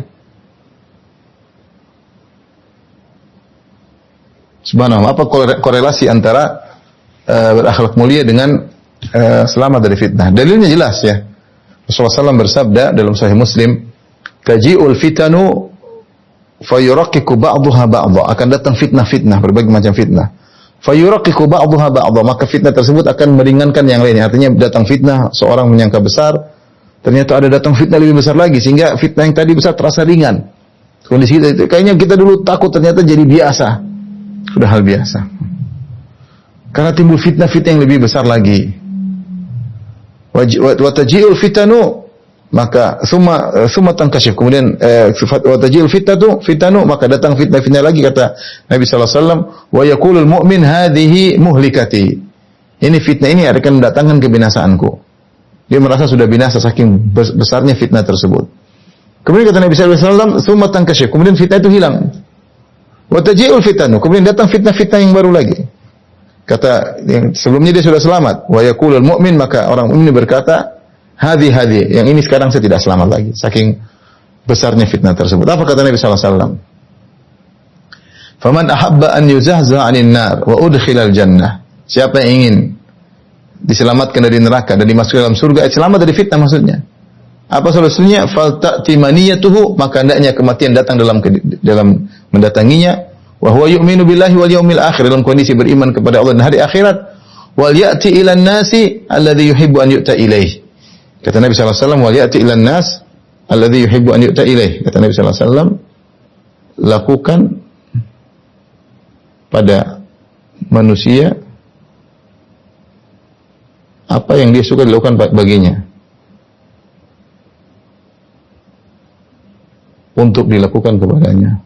Subhanallah, apa korelasi antara uh, berakhlak mulia dengan uh, selamat dari fitnah? Dalilnya jelas ya. Rasulullah shallallahu alaihi wasallam bersabda dalam Sahih Muslim, "Taji'ul fitanu fayuraqiqu ba'daha ba'dha." Akan datang fitnah-fitnah, berbagai macam fitnah. Fayuraqiqu ba'daha ba'dha, maka fitnah tersebut akan meringankan yang lainnya. Artinya datang fitnah, seorang menyangka besar, ternyata ada datang fitnah lebih besar lagi, sehingga fitnah yang tadi besar terasa ringan. Kondisi kita itu kayaknya kita dulu takut, ternyata jadi biasa. Sudah hal biasa. Karena timbul fitnah-fitnah yang lebih besar lagi. Wa taji'ul fitanu, maka summa summa tankashif, kemudian wa taji'ul fitatu fitanu, maka datang fitnah-fitnah lagi, kata Nabi sallallahu alaihi wasallam, wa yaqulul mu'min hadhihi muhlikati. Ini fitnah ini akan mendatangkan kebinasaanku. Dia merasa sudah binasa saking besarnya fitnah tersebut. Kemudian kata Nabi sallallahu alaihi wasallam, summa tankashif, kemudian fitnah itu hilang. Wa taji'ul fitanu, kemudian datang fitnah-fitnah yang baru lagi. Kata yang sebelumnya dia sudah selamat, wa yaqulul mu'min, maka orang mukmin berkata, hadi hadi, yang ini sekarang saya tidak selamat lagi, saking besarnya fitnah tersebut. Apa kata Nabi sallallahu alaihi wasallam? Faman ahabba an yuzahzaha 'anil nar wa udkhilal jannah. Siapa yang ingin diselamatkan dari neraka dan dimasukkan dalam surga, selamat dari fitnah maksudnya. Apa solusinya? Fal ta'ti maniyatuhu, maka hendaknya kematian datang dalam dalam mendatanginya. Wa huwa yu'minu billahi wal yaumil akhir, dalam kondisi beriman kepada Allah dan hari akhirat. Wal ya'ti ilan nasi alladhi yuhibbu an yu'ta ilaih. Kata Nabi sallallahu alaihi wasallam, wal ya'ti ilan nas alladhi yuhibbu an yu'ta ilaih. Kata Nabi sallallahu alaihi wasallam, lakukan pada manusia apa yang dia suka dilakukan baginya, untuk dilakukan kepadanya.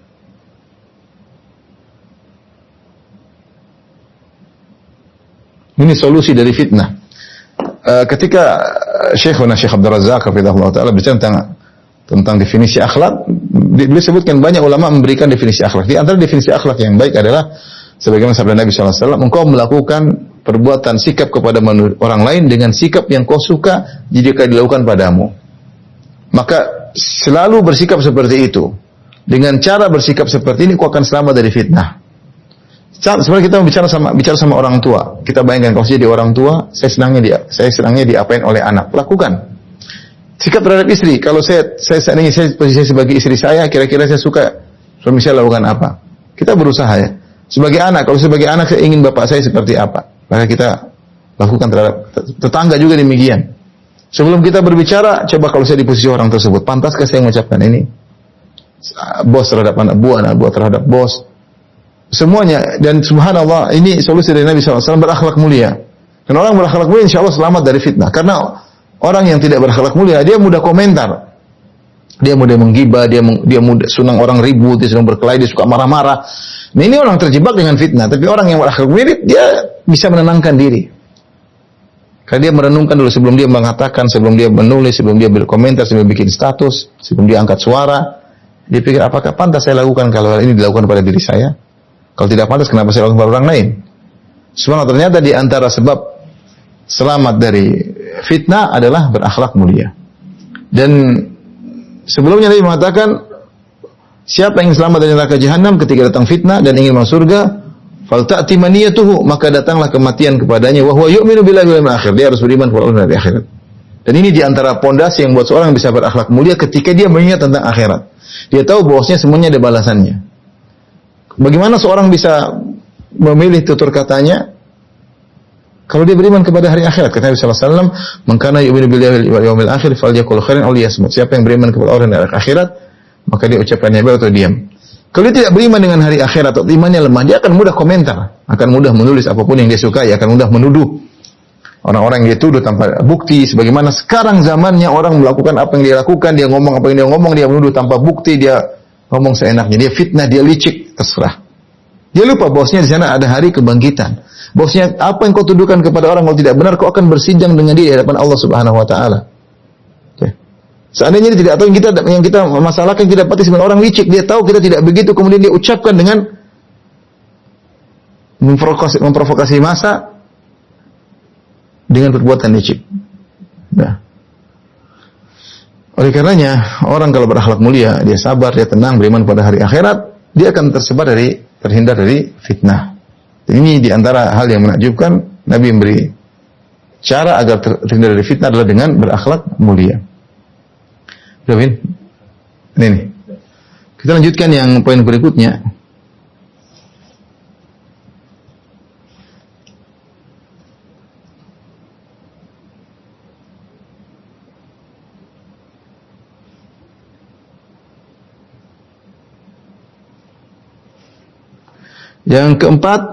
Ini solusi dari fitnah. Uh, ketika Syekhuna Syekh Abdul Razak hafizahullah taala bicara tentang tentang definisi akhlak, beliau sebutkan banyak ulama memberikan definisi akhlak. Di antara definisi akhlak yang baik adalah sebagaimana sabda Nabi sallallahu alaihi wasallam, engkau melakukan perbuatan sikap kepada orang lain dengan sikap yang kau suka jika dilakukan padamu. Maka selalu bersikap seperti itu. Dengan cara bersikap seperti ini kau akan selamat dari fitnah. Sebenarnya kita bicara sama bicara sama orang tua. Kita bayangkan kalau jadi orang tua, saya senangnya dia, saya senangnya diapain oleh anak. Lakukan. Sikap terhadap istri. Kalau saya saya seandainya saya posisi sebagai istri saya, kira-kira saya suka suami saya lakukan apa? Kita berusaha ya. Sebagai anak, kalau sebagai anak saya ingin bapak saya seperti apa, maka kita lakukan terhadap tetangga juga demikian. Sebelum kita berbicara, coba kalau saya di posisi orang tersebut, pantaskah saya mengucapkan ini? Bos terhadap anak buah, anak buah terhadap bos. Semuanya. Dan subhanallah, ini solusi dari Nabi shallallahu alaihi wasallam, berakhlak mulia. Dan orang berakhlak mulia insya Allah selamat dari fitnah. Karena orang yang tidak berakhlak mulia, dia mudah komentar. Dia mudah menggibah, dia dia mudah senang orang ribut, dia senang berkelahi, dia suka marah-marah. Nah, ini orang terjebak dengan fitnah. Tapi orang yang berakhlak mulia, dia bisa menenangkan diri. Karena dia merenungkan dulu sebelum dia mengatakan, sebelum dia menulis, sebelum dia berkomentar, sebelum dia bikin status, sebelum dia angkat suara. Dia pikir, apakah pantas saya lakukan kalau hal ini dilakukan pada diri saya? Kalau tidak pantas, kenapa saya lakukan pada orang lain? Sebenarnya ternyata di antara sebab selamat dari fitnah adalah berakhlak mulia. Dan sebelumnya Nabi mengatakan, siapa yang selamat dari neraka jahanam ketika datang fitnah dan ingin masuk surga, falta'ti maniyatuhu, maka datanglah kematian kepadanya, wa huwa yu'minu billahi wal yawmil akhir. Dia harus beriman kepada Allah dan hari akhirat. Dan ini di antara pondasi yang buat seorang bisa berakhlak mulia ketika dia mengingat tentang akhirat. Dia tahu bahwasanya semuanya ada balasannya. Bagaimana seorang bisa memilih tutur katanya kalau dia beriman kepada hari akhirat? Kata Nabi sallallahu alaihi wasallam, "Man kana yu'minu billahi wal yawmil akhir falyaqul khairan aw liyasmut." Siapa yang beriman kepada Allah dan hari akhirat, maka dia ucapkan yang baik atau diam. Kalau dia tidak beriman dengan hari akhirat atau imannya lemah, dia akan mudah komentar, akan mudah menulis apapun yang dia sukai, akan mudah menuduh. Orang-orang yang dituduh tanpa bukti, sebagaimana sekarang zamannya orang melakukan apa yang dia lakukan, dia ngomong apa yang dia ngomong, dia menuduh tanpa bukti, dia ngomong seenaknya, dia fitnah, dia licik, terserah. Dia lupa bahwasanya di sana ada hari kebangkitan. Bahwasanya apa yang kau tuduhkan kepada orang kalau tidak benar, kau akan bersidang dengan dia di hadapan Allah Subhanahu wa taala. Okay. Seandainya dia tidak tahu yang kita yang kita masalahkan, tidak pasti sebenarnya orang licik, dia tahu kita tidak begitu, kemudian dia ucapkan dengan memprovokasi, memprovokasi massa dengan perbuatan licik. Nah. Oleh karenanya, orang kalau berakhlak mulia, dia sabar, dia tenang, beriman pada hari akhirat, dia akan tersebar dari, terhindar dari fitnah. Ini di antara hal yang menakjubkan, Nabi memberi cara agar terhindar dari fitnah adalah dengan berakhlak mulia. Ini nih. Kita lanjutkan yang poin berikutnya. Yang keempat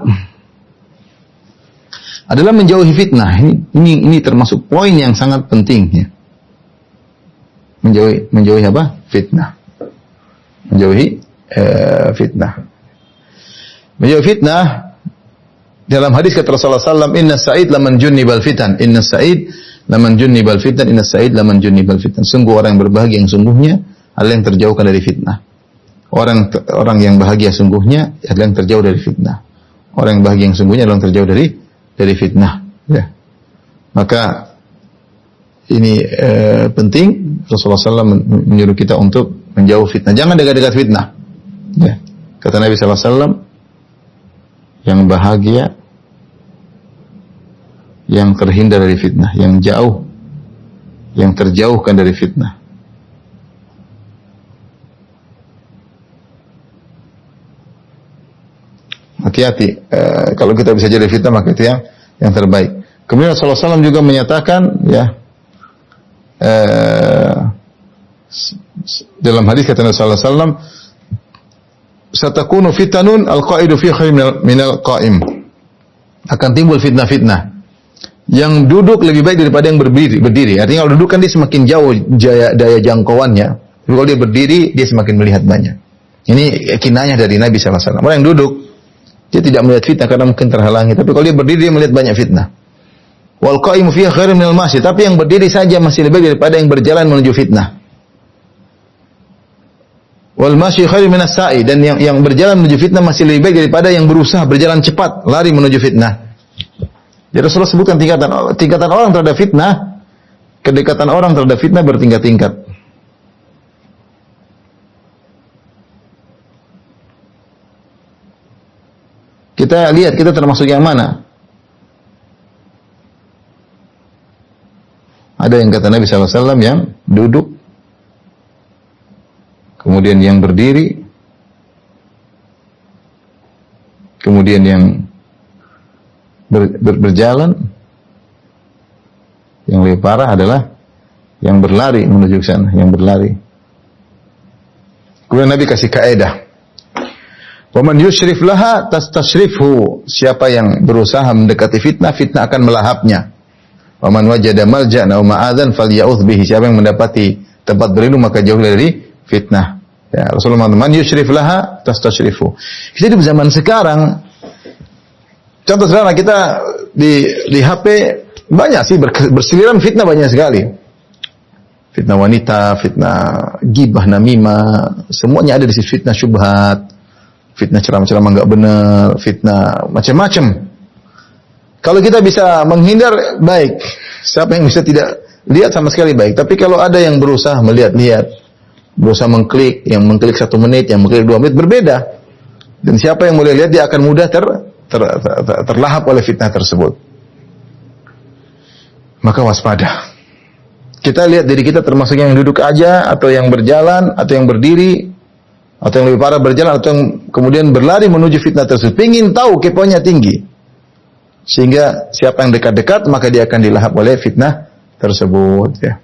adalah menjauhi fitnah. Ini ini, ini termasuk poin yang sangat penting ya. Menjauhi menjauhi apa? Fitnah. Menjauhi uh, fitnah. Menjauhi fitnah dalam hadis kata Rasulullah sallallahu alaihi wasallam, "Inna sa'id laman junnibal fitan." Inna sa'id laman junnibal fitan. Inna sa'id laman junnibal fitan. Sungguh orang yang berbahagia yang sungguhnya adalah yang terjauhkan dari fitnah. Orang orang yang bahagia sungguhnya adalah yang terjauh dari fitnah. Orang yang bahagia yang sungguhnya adalah yang terjauh dari dari fitnah. Ya. Maka ini eh, penting. Rasulullah sallallahu alaihi wasallam menyuruh kita untuk menjauh fitnah. Jangan dekat-dekat fitnah. Ya. Kata Nabi sallallahu alaihi wasallam, yang bahagia, yang terhindar dari fitnah, yang jauh, yang terjauhkan dari fitnah. Hati-hati, e, kalau kita bisa jadi fitnah maka itu yang yang terbaik. Kemudian Rasulullah sallallahu alaihi wasallam juga menyatakan, ya, e, dalam hadis kata Rasulullah sallallahu alaihi wasallam, satakunu fitanun al-qa'idu fi khairin minal qa'im. Akan timbul fitnah-fitnah. Yang duduk lebih baik daripada yang berdiri. Berdiri. Artinya kalau duduk kan dia semakin jauh jaya, daya jangkauannya. Tapi kalau dia berdiri dia semakin melihat banyak. Ini kinayah dari Nabi sallallahu alaihi wasallam. Orang yang duduk dia tidak melihat fitnah karena mungkin terhalangi. Tapi kalau dia berdiri dia melihat banyak fitnah. Wal qa'imu fiha khairin minal masyi. Tapi yang berdiri saja masih lebih baik daripada yang berjalan menuju fitnah. Wal masyi khairin minas sa'i. Dan yang yang berjalan menuju fitnah masih lebih baik daripada yang berusaha berjalan cepat lari menuju fitnah. Jadi Rasulullah sebutkan tingkatan tingkatan orang terhadap fitnah, kedekatan orang terhadap fitnah bertingkat-tingkat. Kita lihat kita termasuk yang mana? Ada yang kata Nabi sallallahu alaihi wasallam yang duduk, kemudian yang berdiri, kemudian yang ber, ber, berjalan. Yang lebih parah adalah yang berlari menuju ke sana, yang berlari. Kemudian Nabi kasih kaidah. Wa man yushrif laha tastashrifhu. Siapa yang berusaha mendekati fitnah, fitnah akan melahapnya. Wa man wajada malja'an aw ma'adzan falya'udz bihi. Siapa yang mendapati tempat berlindung maka jauh dari fitnah. Ya, Rasulullah man yushrif laha tastashrifhu. Jadi di zaman sekarang, contoh sederhana, kita di di H P banyak sih berseliweran fitnah, banyak sekali. Fitnah wanita, fitnah gibah, namimah, semuanya ada di situ. Fitnah syubhat, fitnah ceramah-ceramah enggak benar, fitnah macam-macam. Kalau kita bisa menghindar, baik. Siapa yang bisa tidak lihat sama sekali, baik. Tapi kalau ada yang berusaha melihat-lihat, berusaha mengklik, yang mengklik satu menit, yang mengklik dua menit, berbeda. Dan siapa yang mulai lihat, dia akan mudah ter, ter, ter, ter, terlahap oleh fitnah tersebut. Maka waspada. Kita lihat diri kita termasuk yang duduk aja, atau yang berjalan, atau yang berdiri, atau yang lebih parah berjalan, atau yang kemudian berlari menuju fitnah tersebut. Pingin tahu, keponya tinggi. Sehingga siapa yang dekat-dekat, maka dia akan dilahap oleh fitnah tersebut. Ya.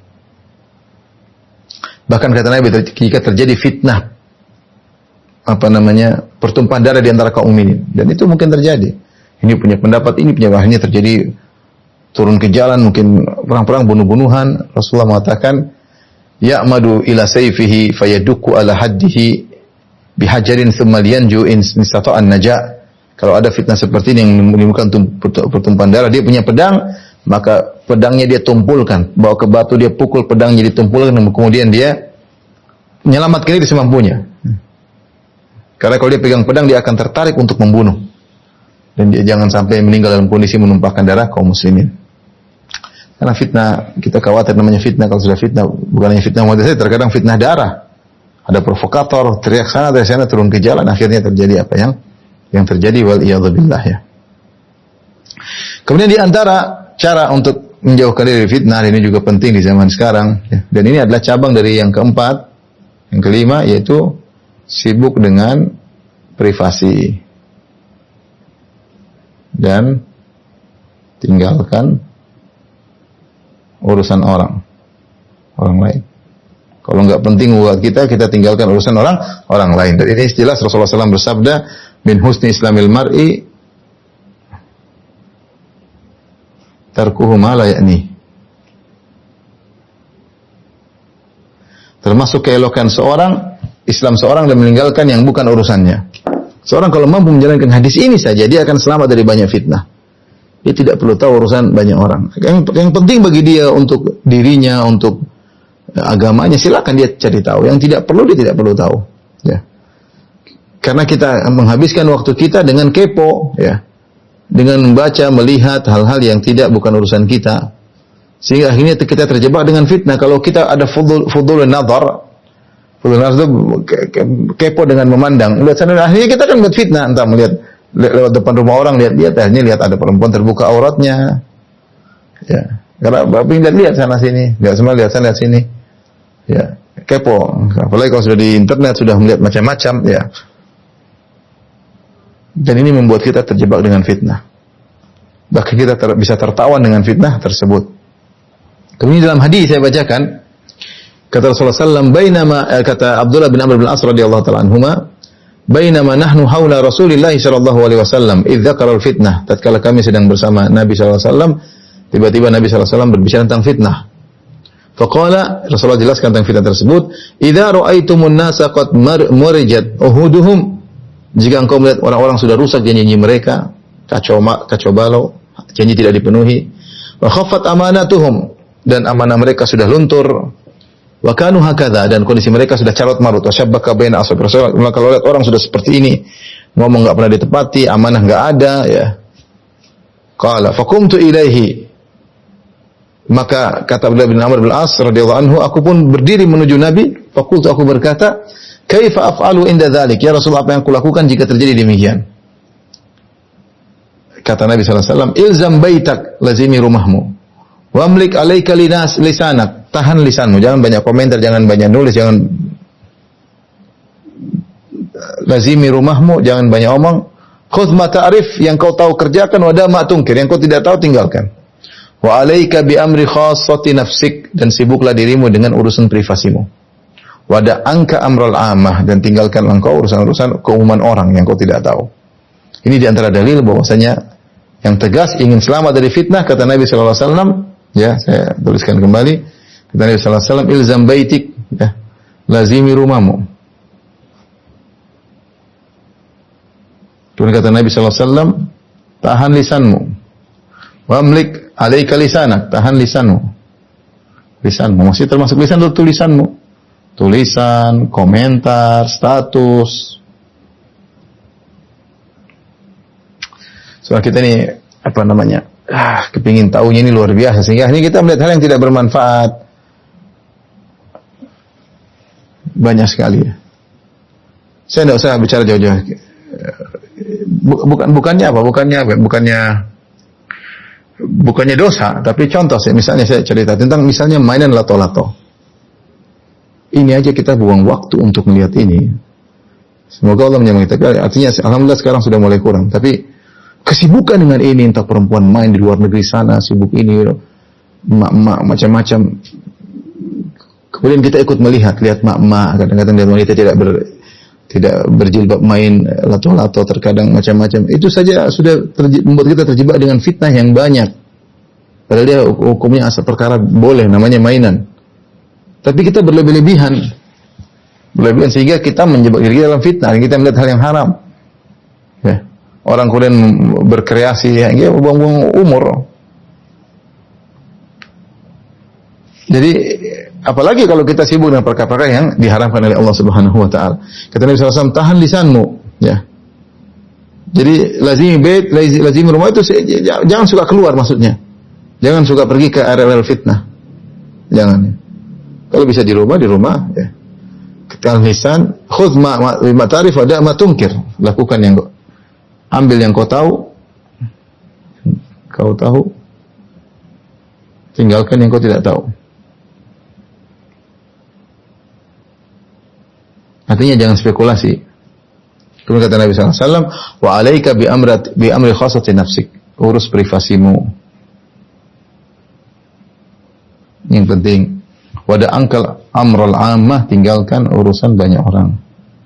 Bahkan kata Nabi, jika terjadi fitnah, apa namanya, pertumpahan darah di antara kaum mukminin, dan itu mungkin terjadi. Ini punya pendapat, ini punya, akhirnya terjadi turun ke jalan, mungkin perang-perang, bunuh-bunuhan. Rasulullah mengatakan, ya'madu ila sayfihi fayaduku ala haddihi bihajarin thumma liyanju in istata'an naja. Kalau ada fitnah seperti ini yang menimbulkan pertumpahan darah, dia punya pedang, maka pedangnya dia tumpulkan, bawa ke batu, dia pukul pedangnya ditumpulkan, dan kemudian dia menyelamatkan diri semampunya. Karena kalau dia pegang pedang, dia akan tertarik untuk membunuh, dan dia jangan sampai meninggal dalam kondisi menumpahkan darah kaum muslimin. Karena fitnah, kita khawatir namanya fitnah. Kalau sudah fitnah, bukan hanya fitnah model saja, terkadang fitnah darah. Ada provokator, teriak sana dari sana, turun ke jalan, akhirnya terjadi apa yang yang terjadi, wal iyadzubillah, ya. Kemudian di antara cara untuk menjauhkan diri dari fitnah, ini juga penting di zaman sekarang, ya. Dan ini adalah cabang dari yang keempat, yang kelima, yaitu sibuk dengan privasi dan tinggalkan urusan orang orang lain. Kalau nggak penting buat kita, kita tinggalkan urusan orang orang lain. Dan ini jelas Rasulullah shallallahu alaihi wasallam bersabda, min husni islamil mar'i tarkuhu ma la ya'ni. Termasuk keelokan seorang, Islam seorang, dan meninggalkan yang bukan urusannya. Seorang kalau mampu menjalankan hadis ini saja, dia akan selamat dari banyak fitnah. Dia tidak perlu tahu urusan banyak orang. Yang, yang penting bagi dia untuk dirinya, untuk agamanya, silakan dia cari tahu. Yang tidak perlu, dia tidak perlu tahu. Ya. Karena kita menghabiskan waktu kita dengan kepo, ya, dengan membaca, melihat hal-hal yang tidak bukan urusan kita, sehingga akhirnya kita terjebak dengan fitnah. Kalau kita ada fudul fudul nazar, fudul nazar kepo dengan memandang, lihat sana, akhirnya kita akan buat fitnah, entah melihat lewat depan rumah orang, lihat-lihat, akhirnya lihat ada perempuan terbuka auratnya, ya, karena bapak lihat lihat sana sini, lihat semua, lihat sana lihat sini, ya, kepo. Apalagi kalau sudah di internet, sudah melihat macam-macam, ya. Dan ini membuat kita terjebak dengan fitnah. Bahkan kita ter, bisa tertawan dengan fitnah tersebut. Kemudian dalam hadis saya bacakan, kata Rasulullah sallallahu alaihi wasallam, bainama, kata Abdullah bin Amr bin As radhiyallahu ta'ala anhuma, bainama nahnu haula Rasulillah sallallahu alaihi wasallam idz dzakara al-fitnah. Tatkala kami sedang bersama Nabi sallallahu alaihi wasallam, tiba-tiba Nabi sallallahu alaihi wasallam berbicara tentang fitnah. Faqala, Rasulullah jelaskan tentang fitnah tersebut, idza ra'aitumun nasa qad murijat uhuduhum, jika engkau melihat orang-orang sudah rusak janji mereka, kacau kacau balau, janji tidak dipenuhi, wa khaffat amanatuhum, dan amanah mereka sudah luntur, wa kanu hakadha, dan kondisi mereka sudah carut marut, wa syabbaka baina ashabi Rasul. Kalau lihat orang sudah seperti ini, ngomong enggak pernah ditepati, amanah enggak ada, ya. Qala faqumtu ilaihi, maka kata Abdullah bin Amr bin As radhiyallahu anhu, aku pun berdiri menuju Nabi, faqultu, aku berkata, kaifa af'alu inda dzalik, ya Rasul, apa yang aku lakukan jika terjadi demikian? Kata Nabi sallallahu alaihi wasallam, ilzam baitak, lazimi rumahmu, wamlik alaika linas lisanak, tahan lisanmu, jangan banyak komentar, jangan banyak nulis, jangan lazimi rumahmu, jangan banyak omong. Khudh ma ta'rif, yang kau tahu kerjakan, wada ma tungkir, yang kau tidak tahu tinggalkan. Wa 'alaika bi amri khassati nafsik, dan sibuklah dirimu dengan urusan privasimu. Wa da'anka amral 'ammah, dan tinggalkan engkau urusan-urusan keumuman orang yang kau tidak tahu. Ini di antara dalil bahwasanya yang tegas ingin selamat dari fitnah, kata Nabi sallallahu alaihi wasallam, ya, saya tuliskan kembali. Kata Nabi sallallahu alaihi wasallam, ilzam baitik, ya, lazimi rumahmu. Kemudian kata Nabi sallallahu alaihi wasallam, tahan lisanmu. Wamlik alaika lisanak, tahan lisanmu. Lisanmu masih termasuk lisan itu tulisanmu. Tulisan, komentar, status. Soal kita ini apa namanya? Ah, kepingin tahunya ini luar biasa, sehingga ini kita melihat hal yang tidak bermanfaat banyak sekali ya. Saya tidak usah bicara jauh-jauh. Bukan bukannya apa? Bukannya apa? Bukannya bukannya dosa, tapi contoh saya misalnya saya cerita tentang misalnya mainan lato-lato. Ini aja kita buang waktu untuk melihat ini. Semoga Allah menyemangati. Tapi artinya alhamdulillah sekarang sudah mulai kurang. Tapi kesibukan dengan ini, entah perempuan main di luar negeri sana, sibuk ini, mak-mak macam-macam. Kemudian kita ikut melihat, lihat mak-mak, kadang-kadang lihat wanita tidak ber, tidak berjilbab main lato-lato, terkadang macam-macam. Itu saja sudah terj- membuat kita terjebak dengan fitnah yang banyak. Padahal dia hukumnya asal perkara boleh, namanya mainan. Tapi kita berlebih-lebihan, berlebihan sehingga kita menjebak diri dalam fitnah. Kita melihat hal yang haram. Ya. Orang kemudian berkreasi, ya, buang-buang umur. Jadi, apalagi kalau kita sibuk dengan perkara-perkara yang diharamkan oleh Allah Subhanahu Wa Taala. Kata Nabi sallallahu alaihi wasallam, tahan lisanmu. Ya. Jadi lazim bait, lazim rumah itu jangan suka keluar maksudnya. Jangan suka pergi ke area fitnah. Jangan. Ya. Kalau bisa di rumah, di rumah, ya. Ketal lisan, khudh ma ma ta'rif wa da' ma tunkir. Lakukan yang kau ambil yang kau tahu, kau tahu, tinggalkan yang kau tidak tahu. Artinya jangan spekulasi. Kemudian kata Nabi sallallahu alaihi wasallam, wa 'alaika bi amrat bi amri khassati nafsik. Urus privasimu. Yang penting, wada angkal amrul ammah, tinggalkan urusan banyak orang.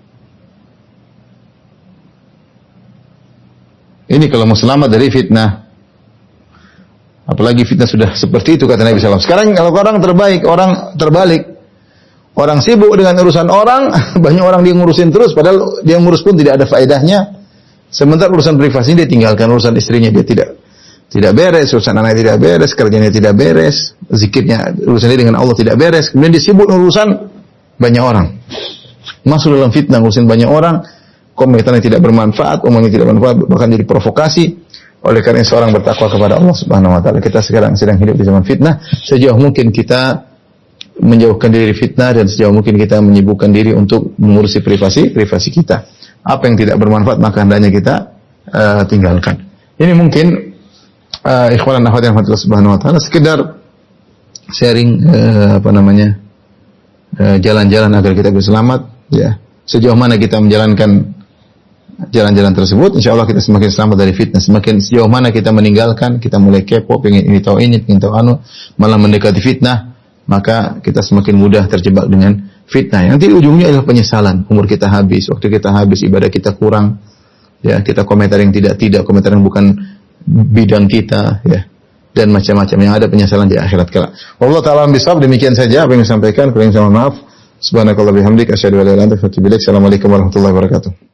Ini kalau mau selamat dari fitnah. Apalagi fitnah sudah seperti itu kata Nabi sallallahu alaihi wasallam. Sekarang kalau orang terbaik, orang terbalik. Orang sibuk dengan urusan orang, banyak orang dia ngurusin terus, padahal dia ngurus pun tidak ada faedahnya. Sementara urusan privasinya dia tinggalkan, urusan istrinya dia tidak tidak beres, urusan anaknya tidak beres, kerjanya tidak beres, zikirnya, urusan dia dengan Allah tidak beres. Kemudian dia sibuk urusan banyak orang. Masuk dalam fitnah, urusan banyak orang, komentarnya tidak bermanfaat, omongnya tidak bermanfaat, bahkan jadi provokasi. Oleh karena seorang bertakwa kepada Allah Subhanahu Wa Taala. Kita sekarang sedang hidup di zaman fitnah. Sejauh mungkin kita menjauhkan diri dari fitnah dan sejauh mungkin kita menyibukkan diri untuk mengurusi privasi privasi kita. Apa yang tidak bermanfaat maka hendaknya kita uh, tinggalkan. Ini mungkin uh, ikhwan dan akhwat yang Allah Subhanahu Wa Taala sekedar sharing uh, apa namanya uh, jalan-jalan agar kita bisa selamat. Ya, sejauh mana kita menjalankan jalan-jalan tersebut, insya Allah kita semakin selamat dari fitnah. Semakin sejauh mana kita meninggalkan, kita mulai kepo, pengen ini tahu ini, pengen tahu anu, malah mendekati fitnah, maka kita semakin mudah terjebak dengan fitnah. Nanti ujungnya adalah penyesalan. Umur kita habis, waktu kita habis, ibadah kita kurang. Ya, kita komentar yang tidak-tidak, komentar yang bukan bidang kita, ya. Dan macam-macam yang ada penyesalan di akhirat kelak. Wallahu ta'ala bishawab. Demikian saja apa yang saya sampaikan. Kurang mohon maaf. Subhanakallah bihamdik asyhadu an la ilaha illa anta astaghfiruka wa atubu ilaik. Assalamualaikum warahmatullahi wabarakatuh.